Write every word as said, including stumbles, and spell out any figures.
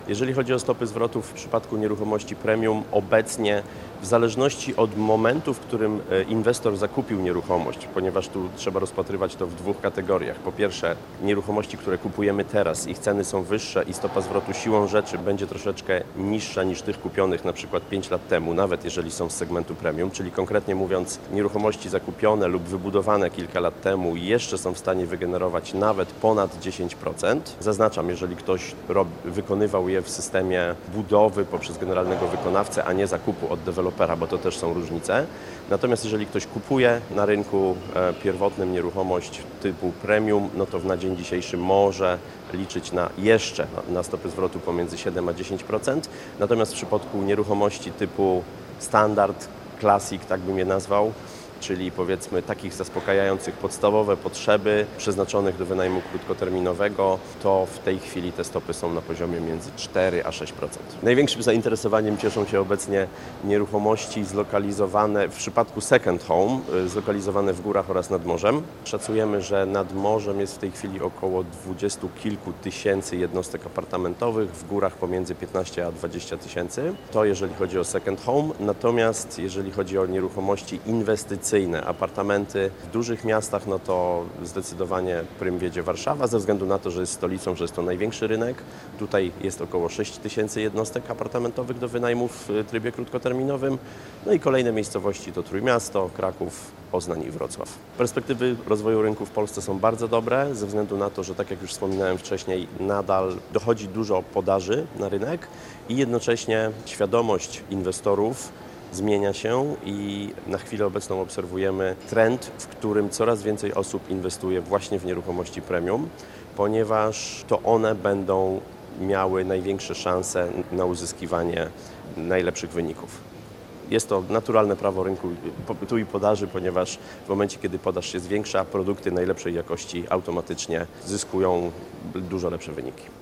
Jeżeli chodzi o stopy zwrotu w przypadku nieruchomości premium, obecnie w zależności od momentu, w którym inwestor zakupił nieruchomość, ponieważ tu trzeba rozpatrywać to w dwóch kategoriach. Po pierwsze, nieruchomości, które kupujemy teraz, ich ceny są wyższe i stopa zwrotu siłą rzeczy będzie troszeczkę niższa niż tych kupionych na przykład pięć lat temu, nawet jeżeli są z segmentu premium, czyli konkretnie mówiąc, nieruchomości zakupione lub wybudowane kilka lat temu jeszcze są w stanie wygenerować nawet ponad dziesięć procent. Zaznaczam, jeżeli ktoś rob, wykonywał je w systemie budowy poprzez generalnego wykonawcę, a nie zakupu od dewelopera, bo to też są różnice. Natomiast jeżeli ktoś kupuje na rynku pierwotnym nieruchomość typu premium, no to na dzień dzisiejszy może liczyć na jeszcze na stopy zwrotu pomiędzy siedem a dziesięć procent. Natomiast w przypadku nieruchomości typu standard, classic, tak bym je nazwał, czyli powiedzmy takich zaspokajających podstawowe potrzeby, przeznaczonych do wynajmu krótkoterminowego, to w tej chwili te stopy są na poziomie między cztery a sześć procent. Największym zainteresowaniem cieszą się obecnie nieruchomości zlokalizowane, w przypadku second home, zlokalizowane w górach oraz nad morzem. Szacujemy, że nad morzem jest w tej chwili około dwudziestu kilku tysięcy jednostek apartamentowych, w górach pomiędzy piętnaście a dwadzieścia tysięcy. To jeżeli chodzi o second home, natomiast jeżeli chodzi o nieruchomości inwestycyjne, apartamenty w dużych miastach, no to zdecydowanie prym wiedzie Warszawa, ze względu na to, że jest stolicą, że jest to największy rynek. Tutaj jest około sześć tysięcy jednostek apartamentowych do wynajmu w trybie krótkoterminowym. No i kolejne miejscowości to Trójmiasto, Kraków, Poznań i Wrocław. Perspektywy rozwoju rynku w Polsce są bardzo dobre, ze względu na to, że tak jak już wspominałem wcześniej, nadal dochodzi dużo podaży na rynek i jednocześnie świadomość inwestorów zmienia się i na chwilę obecną obserwujemy trend, w którym coraz więcej osób inwestuje właśnie w nieruchomości premium, ponieważ to one będą miały największe szanse na uzyskiwanie najlepszych wyników. Jest to naturalne prawo rynku popytu i podaży, ponieważ w momencie, kiedy podaż się zwiększa, produkty najlepszej jakości automatycznie zyskują dużo lepsze wyniki.